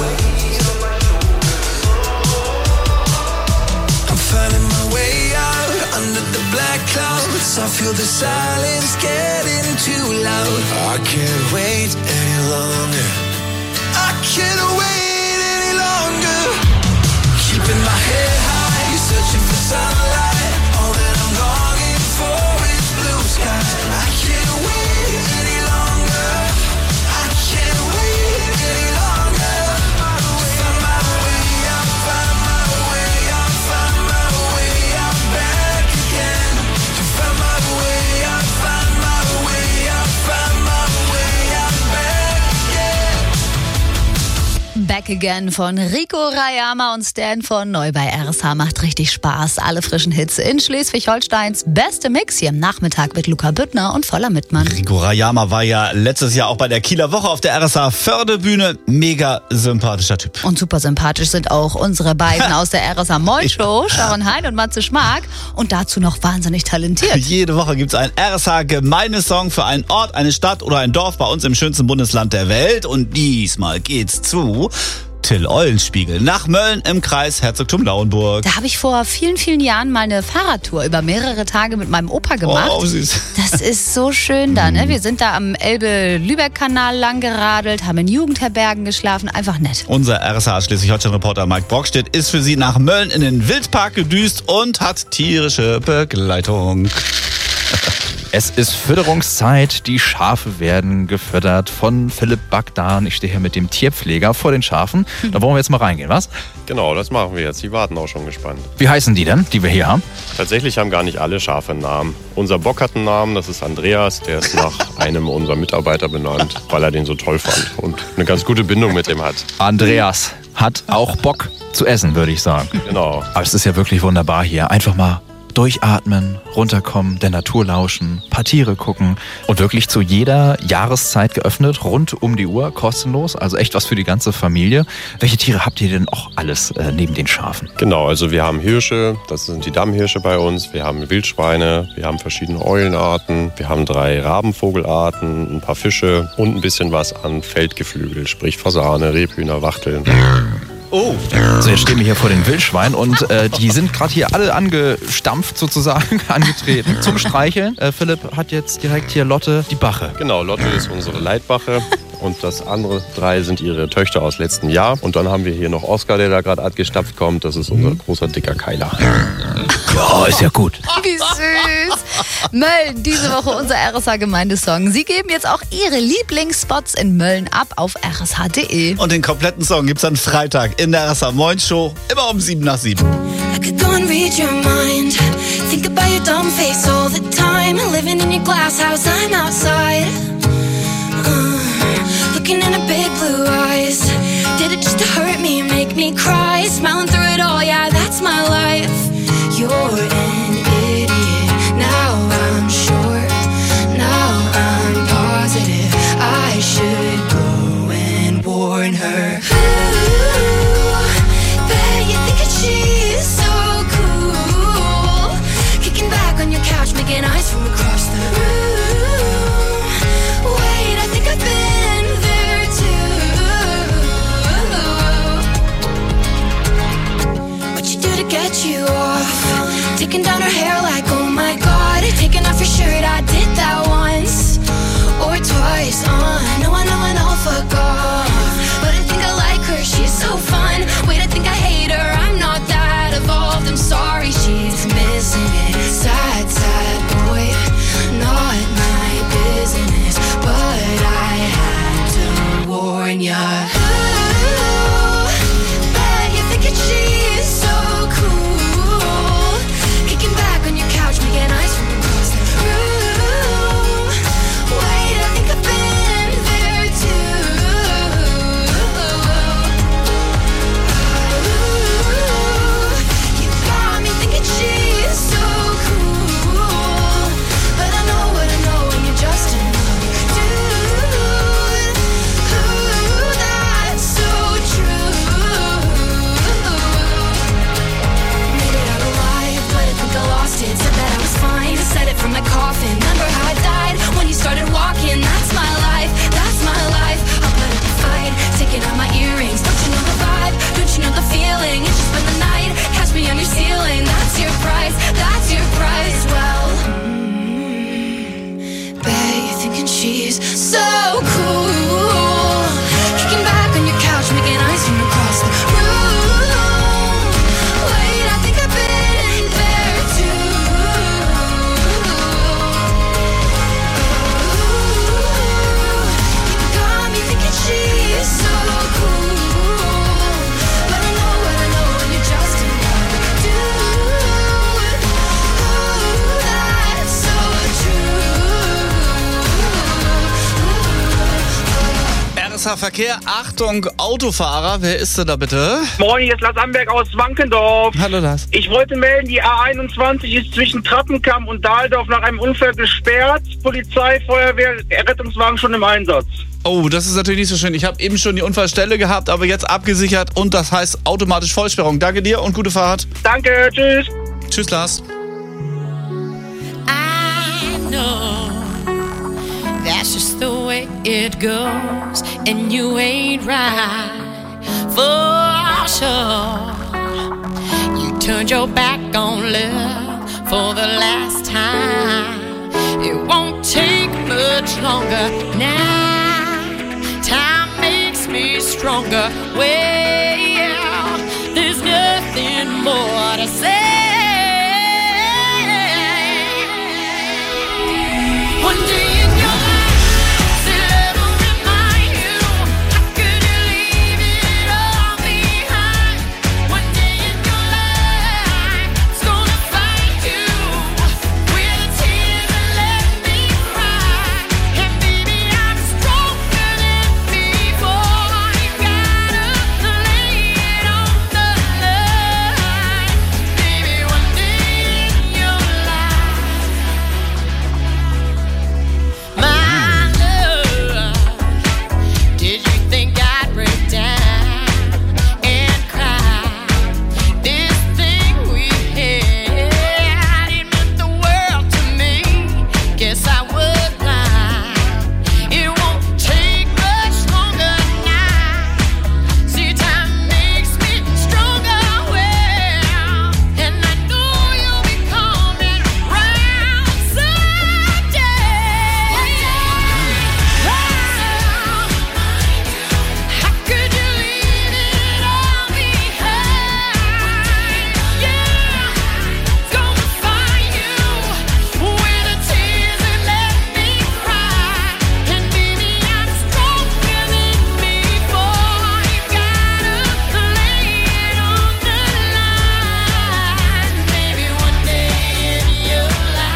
I'm finding my way out under the black clouds. I feel the silence getting too loud. I can't wait any longer. I can't wait any longer. Keeping my head high, searching for sunlight. All that I'm longing for is blue skies. I can't wait any longer. I can't wait any longer. Find my way out, find my way out, find my way out back again. To find my way out, find my way out, find my way out back again. Back Back Again von Rico Rayama und Stan von Neu bei R S H macht richtig Spaß. Alle frischen Hits in Schleswig-Holsteins beste Mix hier am Nachmittag mit Luca Büttner und Voller Mitmann. Rico Rayama war ja letztes Jahr auch bei der Kieler Woche auf der R S H Fördebühne. Mega sympathischer Typ. Und super sympathisch sind auch unsere beiden aus der R S H Moin Show, Sharon Hein und Matze Schmark. Und dazu noch wahnsinnig talentiert. Jede Woche gibt es einen R S H-Gemeindesong für einen Ort, eine Stadt oder ein Dorf bei uns im schönsten Bundesland der Welt. Und diesmal geht's zu Till Eulenspiegel nach Mölln im Kreis Herzogtum Lauenburg. Da habe ich vor vielen, vielen Jahren mal eine Fahrradtour über mehrere Tage mit meinem Opa gemacht. Oh, süß. Das ist so schön da, ne? Wir sind da am Elbe-Lübeck-Kanal lang geradelt, haben in Jugendherbergen geschlafen, einfach nett. Unser R S H Schleswig-Holstein-Reporter Mike Brockstedt ist für Sie nach Mölln in den Wildpark gedüst und hat tierische Begleitung. Es ist Fütterungszeit, die Schafe werden gefüttert von Philipp Bagdan. Ich stehe hier mit dem Tierpfleger vor den Schafen. Da wollen wir jetzt mal reingehen, was? Genau, das machen wir jetzt. Die warten auch schon gespannt. Wie heißen die denn, die wir hier haben? Tatsächlich haben gar nicht alle Schafe einen Namen. Unser Bock hat einen Namen, das ist Andreas. Der ist nach einem unserer Mitarbeiter benannt, weil er den so toll fand und eine ganz gute Bindung mit dem hat. Andreas hat auch Bock zu essen, würde ich sagen. Genau. Aber es ist ja wirklich wunderbar hier. Einfach mal durchatmen, runterkommen, der Natur lauschen, paar Tiere gucken und wirklich zu jeder Jahreszeit geöffnet, rund um die Uhr, kostenlos, also echt was für die ganze Familie. Welche Tiere habt ihr denn auch alles äh, neben den Schafen? Genau, also wir haben Hirsche, das sind die Dammhirsche bei uns, wir haben Wildschweine, wir haben verschiedene Eulenarten, wir haben drei Rabenvogelarten, ein paar Fische und ein bisschen was an Feldgeflügel, sprich Fasane, Rebhühner, Wachteln. Oh, so jetzt stehen wir hier vor den Wildschweinen und äh, die sind gerade hier alle angestampft sozusagen, angetreten zum Streicheln. Äh, Philipp hat jetzt direkt hier Lotte, die Bache. Genau, Lotte ist unsere Leitbache und das andere drei sind ihre Töchter aus letztem Jahr. Und dann haben wir hier noch Oskar, der da gerade angestapft kommt. Das ist unser großer, dicker Keiler. Ja, ist ja gut. Wie süß. Mölln, diese Woche unser R S H-Gemeindesong. Sie geben jetzt auch Ihre Lieblingsspots in Mölln ab auf r s h punkt d e. Und den kompletten Song gibt's am Freitag in der R S H Moin Show, immer um sieben nach sieben. I could go and read your mind. Think about your dumb face all the time. Living in your glass house, I'm outside. Uh, looking in her big blue eyes. Did it just to hurt me, make me cry? Smiling through it all, yeah, that's my life. You're an idiot. Now I'm sure. Now I'm positive. I should go and warn her. She's so cool, kicking back on your couch, making eyes from across the room. Wait, I think I've been there too. What you do to get you off? Taking down her hair like, oh my god. Taking off your shirt, I did that once or twice. Uh, no, I know, I know, fuck off. But I think I like her, she's so fun. Wait, I think I hate her, I'm not that evolved. I'm sorry, she's missing it. Sad, sad boy, not my business. But I had to warn ya. Ooh, bet you think she's so cool. Kicking back on your couch. S H Verkehr. Achtung, Autofahrer. Wer ist denn da bitte? Moin, hier ist Lars Amberg aus Wankendorf. Hallo Lars. Ich wollte melden, die A einundzwanzig ist zwischen Trappenkamm und Dahldorf nach einem Unfall gesperrt. Polizei, Feuerwehr, Rettungswagen schon im Einsatz. Oh, das ist natürlich nicht so schön. Ich habe eben schon die Unfallstelle gehabt, aber jetzt abgesichert und das heißt automatisch Vollsperrung. Danke dir und gute Fahrt. Danke, tschüss. Tschüss, Lars. I know that's just the way it goes, and you ain't right for sure. You turned your back on love for the last time. It won't take much longer now. Time makes me stronger. Well, there's nothing more to say. One day in your life, it'll remind you. How could you leave it all behind? One day in your life, it's gonna find you with the tears that let me cry. And baby, I'm stronger than before. You gotta lay it on the line. Baby, one day in your life. My love, did you think I'd break down and cry? This thing we had, it meant the world to me. Guess I was blind. It won't take much longer now. See, time makes me stronger, well, and I know you'll be coming round someday. How could you leave it all behind? Yeah, it's gonna find you with the tears that let me cry. And baby, I'm stronger than before. You gotta lay it on the line. Maybe one day in your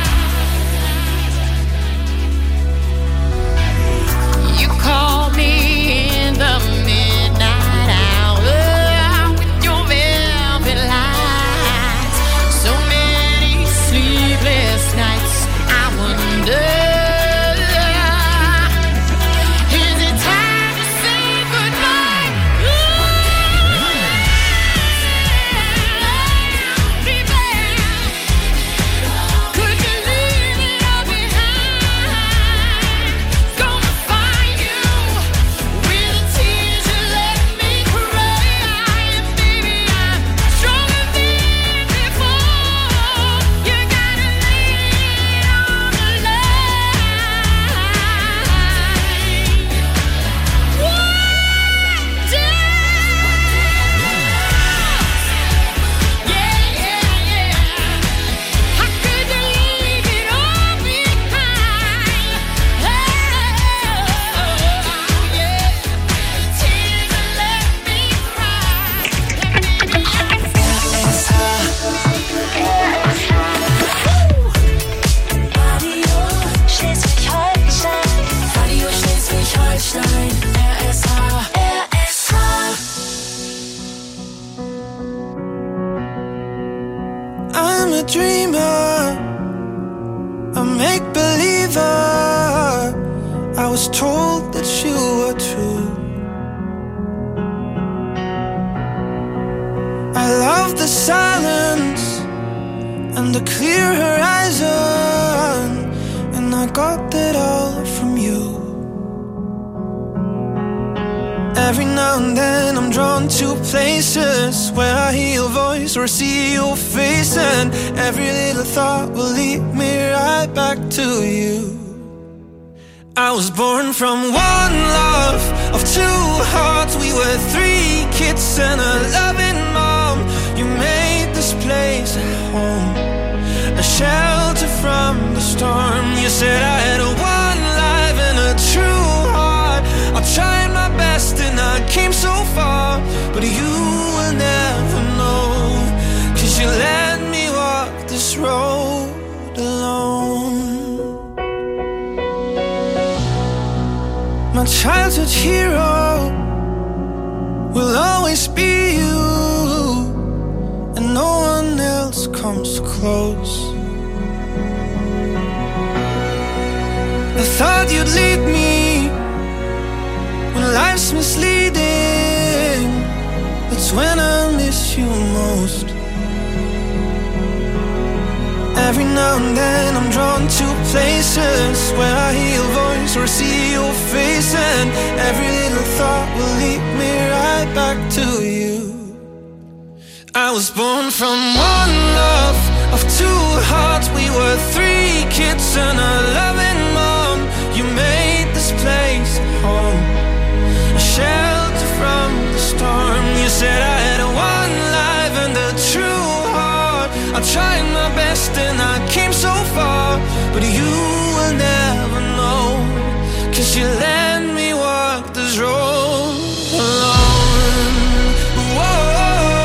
life, you call me in the midnight hour with your velvet lights. So many sleepless nights. I wonder, is it time to say goodbye? Could you leave it all behind? Gonna find you with the tears that let me cry. And baby, I'm stronger than before. You gotta lay it on the line. One day. Yeah, yeah, yeah. How could you leave it all behind? Oh, yeah. Tears that let me cry. Radio Schleswig-Holstein. Radio Schleswig-Holstein. R S H. R S H. I'm a dreamer, a make-believer. I was told that you were true. I love the silence and the clear horizon, and I got that all from you. Every now and then I'm drawn to places where I hear your voice or see your face, and every little thought will lead me right back to you. I was born from one love of two hearts. We were three kids and a loving mom. You made this place a home, a shelter from the storm. You said I had a one life and a true heart. I tried my best and I came so far, but you will never know, 'cause you let me walk this road alone. My My childhood hero will always be you, and no one else comes close. I thought you'd lead me when life's misleading. That's when I miss you most. Every now and then I'm drawn to places where I hear your voice or see your face, and every little thought will lead me right back to you. I was born from one love of two hearts. We were three kids and a loving mom. You made this place home, a shelter from the storm. You said I had one life and a true heart. I tried my best and I came so far, but you will never know, 'cause you let me walk this road alone. Whoa.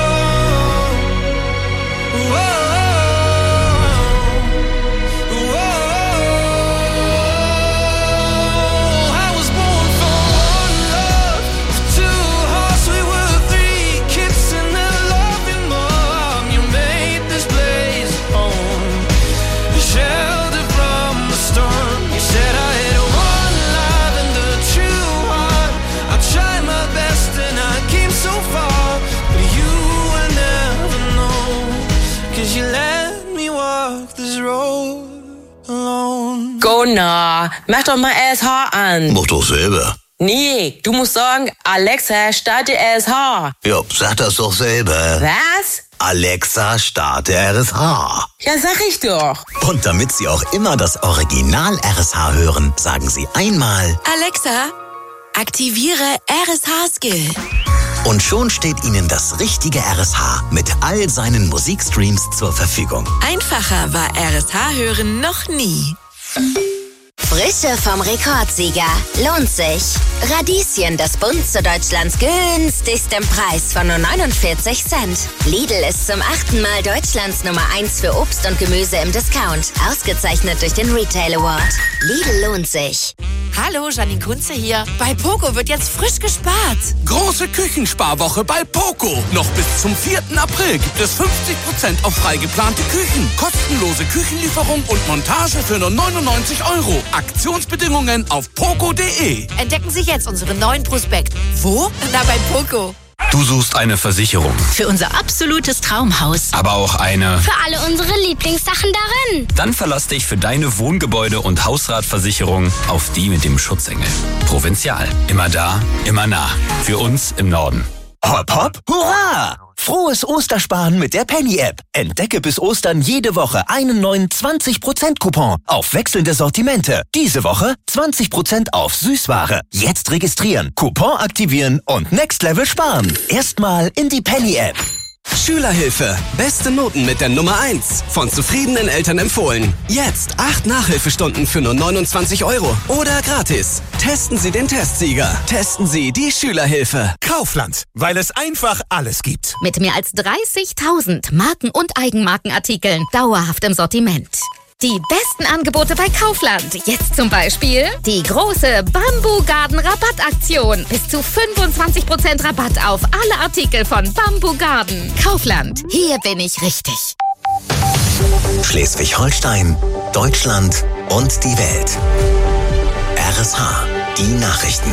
Gunnar, mach doch mal L S H an. Mach doch selber. Nee, du musst sagen, Alexa, starte L S H. Ja, sag das doch selber. Was? Alexa, starte R S H. Ja, sag ich doch. Und damit Sie auch immer das Original R S H hören, sagen Sie einmal: Alexa, aktiviere R S H-Skill. Und schon steht Ihnen das richtige R S H mit all seinen Musikstreams zur Verfügung. Einfacher war R S H-Hören noch nie. Frische vom Rekordsieger. Lohnt sich. Radieschen, das Bund zu Deutschlands günstigstem Preis von nur neunundvierzig Cent. Lidl ist zum achten Mal Deutschlands Nummer eins für Obst und Gemüse im Discount. Ausgezeichnet durch den Retail Award. Lidl lohnt sich. Hallo, Janine Kunze hier. Bei Poco wird jetzt frisch gespart. Große Küchensparwoche bei Poco. Noch bis zum vierten April gibt es fünfzig Prozent auf frei geplante Küchen. Kostenlose Küchenlieferung und Montage für nur neunundneunzig Euro. Aktionsbedingungen auf poco punkt de. Entdecken Sie jetzt unseren neuen Prospekt. Wo? Na, bei Poco. Du suchst eine Versicherung, Für unser absolutes Traumhaus. aber auch eine... Für alle unsere Lieblingssachen darin. Dann verlass dich für deine Wohngebäude- und Hausratversicherung auf die mit dem Schutzengel. Provinzial. Immer da, immer nah. Für uns im Norden. Hopp, hopp, hurra! Frohes Ostersparen mit der Penny-App. Entdecke bis Ostern jede Woche einen neuen zwanzig Prozent Coupon auf wechselnde Sortimente. Diese Woche zwanzig Prozent auf Süßware. Jetzt registrieren, Coupon aktivieren und Next Level sparen. Erstmal in die Penny-App. Schülerhilfe. Beste Noten mit der Nummer eins. Von zufriedenen Eltern empfohlen. Jetzt acht Nachhilfestunden für nur neunundzwanzig Euro. Oder gratis. Testen Sie den Testsieger. Testen Sie die Schülerhilfe. Kaufland, weil es einfach alles gibt. Mit mehr als dreißigtausend Marken- und Eigenmarkenartikeln dauerhaft im Sortiment. Die besten Angebote bei Kaufland. Jetzt zum Beispiel die große Bamboo Garden Rabattaktion. Bis zu fünfundzwanzig Prozent Rabatt auf alle Artikel von Bamboo Garden. Kaufland. Hier bin ich richtig. Schleswig-Holstein, Deutschland und die Welt. R S H, die Nachrichten.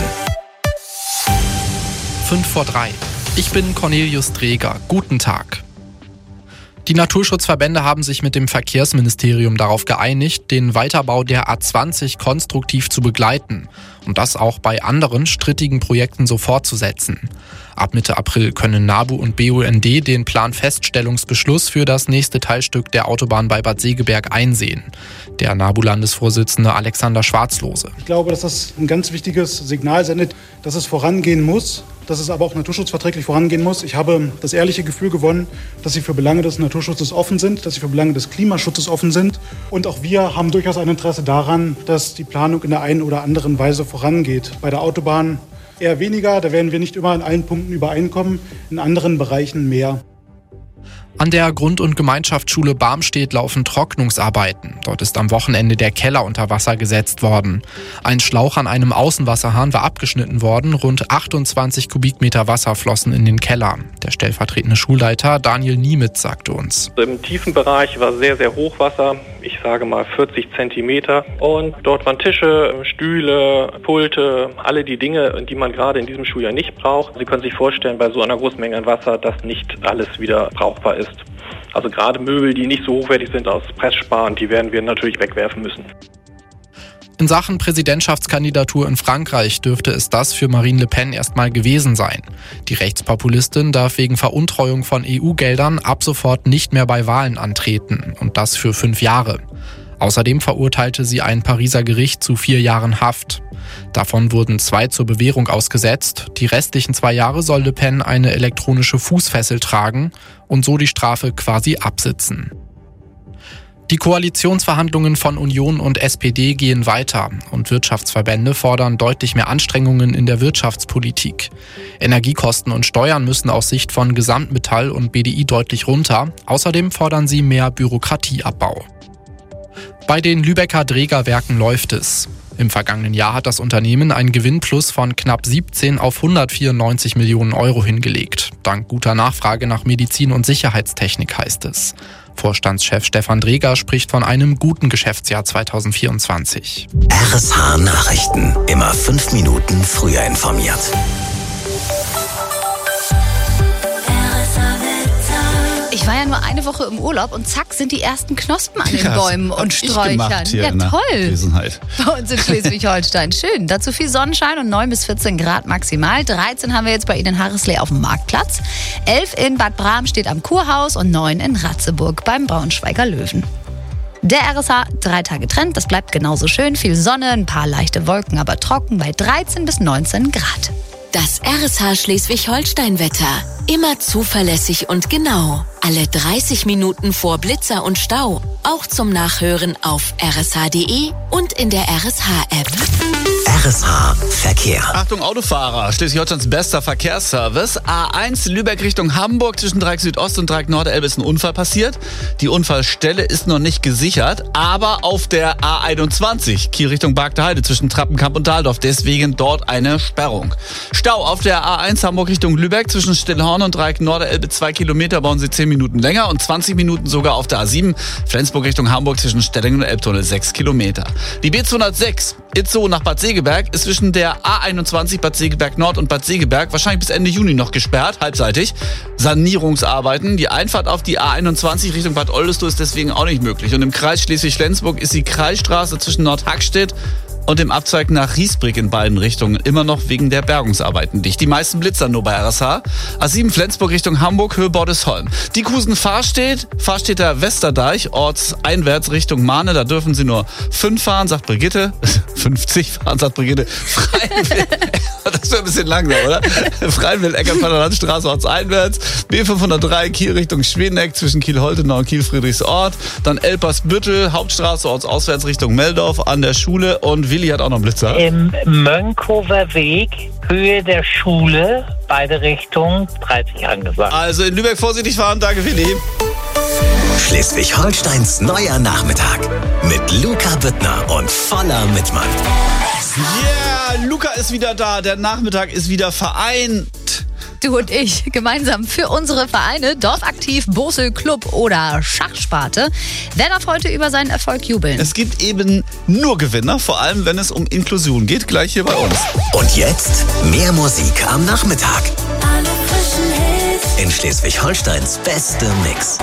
fünf vor drei. Ich bin Cornelius Dreger. Guten Tag. Die Naturschutzverbände haben sich mit dem Verkehrsministerium darauf geeinigt, den Weiterbau der A zwanzig konstruktiv zu begleiten und das auch bei anderen strittigen Projekten so fortzusetzen. Ab Mitte April können NABU und B U N D den Planfeststellungsbeschluss für das nächste Teilstück der Autobahn bei Bad Segeberg einsehen. Der NABU-Landesvorsitzende Alexander Schwarzlose. Ich glaube, dass das ein ganz wichtiges Signal sendet, dass es vorangehen muss, dass es aber auch naturschutzverträglich vorangehen muss. Ich habe das ehrliche Gefühl gewonnen, dass sie für Belange des Naturschutzes offen sind, dass sie für Belange des Klimaschutzes offen sind. Und auch wir haben durchaus ein Interesse daran, dass die Planung in der einen oder anderen Weise vorangeht. Bei der Autobahn eher weniger, da werden wir nicht immer in allen Punkten übereinkommen, in anderen Bereichen mehr. An der Grund- und Gemeinschaftsschule Barmstedt laufen Trocknungsarbeiten. Dort ist am Wochenende der Keller unter Wasser gesetzt worden. Ein Schlauch an einem Außenwasserhahn war abgeschnitten worden. Rund achtundzwanzig Kubikmeter Wasser flossen in den Keller. Der stellvertretende Schulleiter Daniel Niemitz sagte uns: Im tiefen Bereich war sehr, sehr Hochwasser. Ich sage mal vierzig Zentimeter. Und dort waren Tische, Stühle, Pulte, alle die Dinge, die man gerade in diesem Schuljahr nicht braucht. Sie können sich vorstellen, bei so einer großen Menge an Wasser, dass nicht alles wieder brauchbar ist. Also gerade Möbel, die nicht so hochwertig sind aus Pressspan, die werden wir natürlich wegwerfen müssen. In Sachen Präsidentschaftskandidatur in Frankreich dürfte es das für Marine Le Pen erstmal gewesen sein. Die Rechtspopulistin darf wegen Veruntreuung von E U-Geldern ab sofort nicht mehr bei Wahlen antreten. Und das für fünf Jahre. Außerdem verurteilte sie ein Pariser Gericht zu vier Jahren Haft. Davon wurden zwei zur Bewährung ausgesetzt. Die restlichen zwei Jahre soll Le Pen eine elektronische Fußfessel tragen und so die Strafe quasi absitzen. Die Koalitionsverhandlungen von Union und S P D gehen weiter und Wirtschaftsverbände fordern deutlich mehr Anstrengungen in der Wirtschaftspolitik. Energiekosten und Steuern müssen aus Sicht von Gesamtmetall und B D I deutlich runter. Außerdem fordern sie mehr Bürokratieabbau. Bei den Lübecker Drägerwerken läuft es. Im vergangenen Jahr hat das Unternehmen einen Gewinnplus von knapp siebzehn auf hundertvierundneunzig Millionen Euro hingelegt. Dank guter Nachfrage nach Medizin und Sicherheitstechnik heißt es. Vorstandschef Stefan Dräger spricht von einem guten Geschäftsjahr zweitausendvierundzwanzig. R S H Nachrichten. Immer fünf Minuten früher informiert. Ich war ja nur eine Woche im Urlaub und zack sind die ersten Knospen an den Ja, Bäumen hab und ich Sträuchern. gemacht hier Ja, in der toll. Anwesenheit. Bei uns in Schleswig-Holstein. Schön. Dazu viel Sonnenschein und neun bis vierzehn Grad maximal. dreizehn haben wir jetzt bei Ihnen in Harrisley auf dem Marktplatz. elf in Bad Bram steht am Kurhaus und neun in Ratzeburg beim Braunschweiger Löwen. Der R S H, drei Tage Trend, das bleibt genauso schön. Viel Sonne, ein paar leichte Wolken, aber trocken bei dreizehn bis neunzehn Grad. Das R S H Schleswig-Holstein-Wetter. Immer zuverlässig und genau. Alle dreißig Minuten vor Blitzer und Stau. Auch zum Nachhören auf r s h punkt d e und in der R S H-App. R S H Verkehr. Achtung Autofahrer, Schleswig-Holsteins bester Verkehrsservice. A eins Lübeck Richtung Hamburg zwischen Dreieck Südost und Dreieck Nordelbe ist ein Unfall passiert. Die Unfallstelle ist noch nicht gesichert, aber auf der A einundzwanzig Kiel Richtung Bargteheide zwischen Trappenkamp und Dahldorf, deswegen dort eine Sperrung. Stau auf der A eins Hamburg Richtung Lübeck zwischen Stillhorn und Dreieck Nordelbe, zwei Kilometer, bauen Sie zehn Minuten länger und zwanzig Minuten sogar auf der A sieben Flensburg Richtung Hamburg zwischen Stellingen und Elbtunnel, sechs Kilometer. Die B zweihundertsechs Itzehoe nach Bad Segeberg ist zwischen der A einundzwanzig Bad Segeberg Nord und Bad Segeberg wahrscheinlich bis Ende Juni noch gesperrt, halbseitig. Sanierungsarbeiten. Die Einfahrt auf die A einundzwanzig Richtung Bad Oldesloe ist deswegen auch nicht möglich. Und im Kreis Schleswig-Flensburg ist die Kreisstraße zwischen Nordhackstedt und dem Abzweig nach Riesbrick in beiden Richtungen immer noch wegen der Bergungsarbeiten dicht. Die meisten Blitzer nur bei R S H. A sieben Flensburg Richtung Hamburg, Höhe Bordesholm. Die Kusen-Fahrstedt, Fahrstädter Westerdeich, ortseinwärts Richtung Mahne. Da dürfen Sie nur fünf fahren, sagt Brigitte. fünfzig fahren, sagt Brigitte. Freienwil, das wäre ein bisschen langsam, oder? Freienwil, Eckernförder Landstraße, ortseinwärts. B fünfhundertdrei, Kiel Richtung Schweneck zwischen Kiel-Holtenau und Kiel-Friedrichsort. Dann Elpersbüttel, Hauptstraße, ortsauswärts Richtung Meldorf an der Schule. Und Willi hat auch noch einen Blitzer. Im Mönckower Weg, Höhe der Schule, beide Richtungen, dreißig angesagt. Also in Lübeck vorsichtig fahren, danke Willi. Schleswig-Holsteins neuer Nachmittag mit Luca Büttner und voller Mitmann. Yeah, Luca ist wieder da, der Nachmittag ist wieder vereint. Du und ich gemeinsam für unsere Vereine Dorfaktiv, Bosel Club oder Schachsparte. Wer darf heute über seinen Erfolg jubeln? Es gibt eben nur Gewinner, vor allem wenn es um Inklusion geht, gleich hier bei uns. Und jetzt mehr Musik am Nachmittag. In Schleswig-Holsteins beste Mix.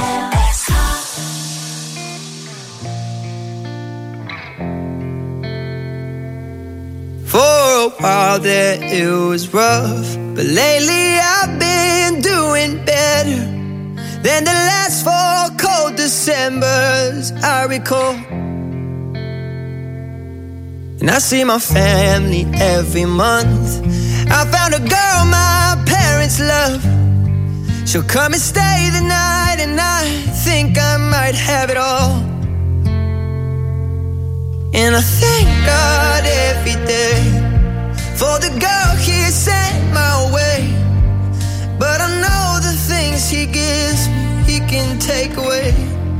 For a while there it was rough, but lately I've been doing better than the last four cold Decembers I recall. And I see my family every month. I found a girl my parents love. She'll come and stay the night, and I think I might have it all. And I thank God every day for the girl He sent my way. But I know the things He gives me, He can take away.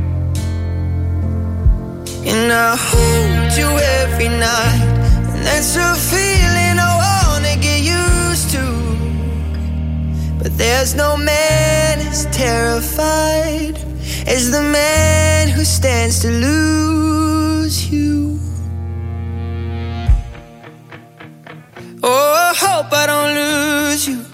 And I hold you every night, and that's a feeling I wanna get used to. But there's no man as terrified as the man who stands to lose you. Oh, I hope I don't lose you.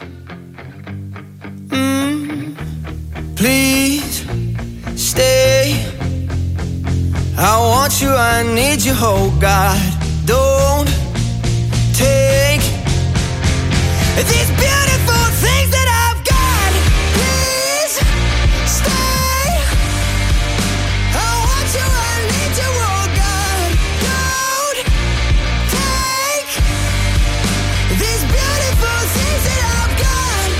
Mm. Please stay. I want you, I need you, oh God. Don't take these beautiful things that I've got. Please stay. I want you, I need you, oh God. Don't take these beautiful things that I've got.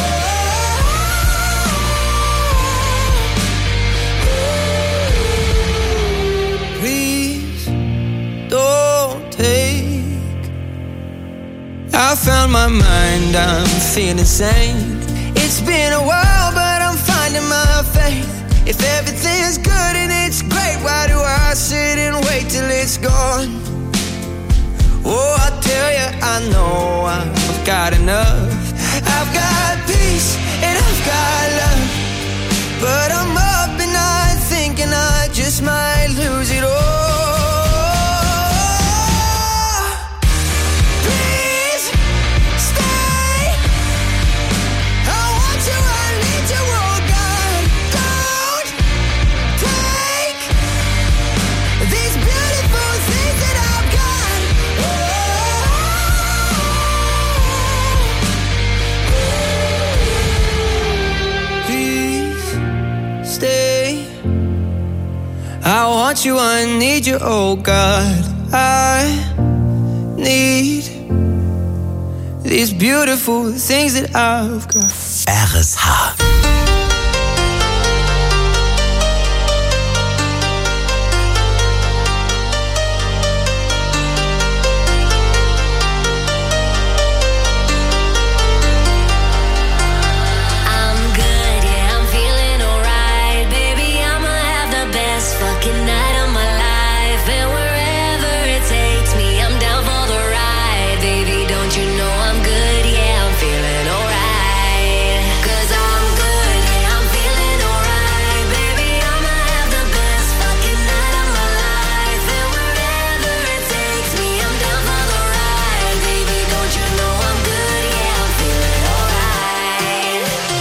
Oh, please don't take. I found my mind, I'm feeling sane. It's been a while, but I'm finding my faith. If everything's good and it's great, why do I sit and wait till it's gone? Oh, I tell you, I know I've got enough. I've got peace and I've got love, but I'm up at night thinking I just might lose it all. Please stay. I want you, I need you, oh God. Don't take these beautiful things that I've got. Please stay. I want you, I need you, oh God. I need these beautiful things that I've got. R S H. I'm good, yeah, I'm feeling alright. Baby, I'ma have the best fucking night of my life. And wherever it takes me, I'm down for the ride. Baby, don't you know I'm good, yeah, I'm feeling alright. 'Cause I'm good, yeah, I'm feeling alright. Baby, I'ma have the best fucking night of my life. And wherever it takes me, I'm down for the ride. Baby, don't you know I'm good, yeah, I'm feeling alright.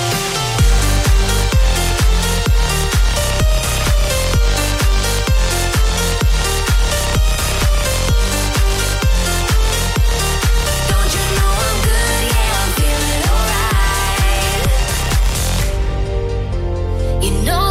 Don't you know I'm good, yeah, I'm feeling alright. You know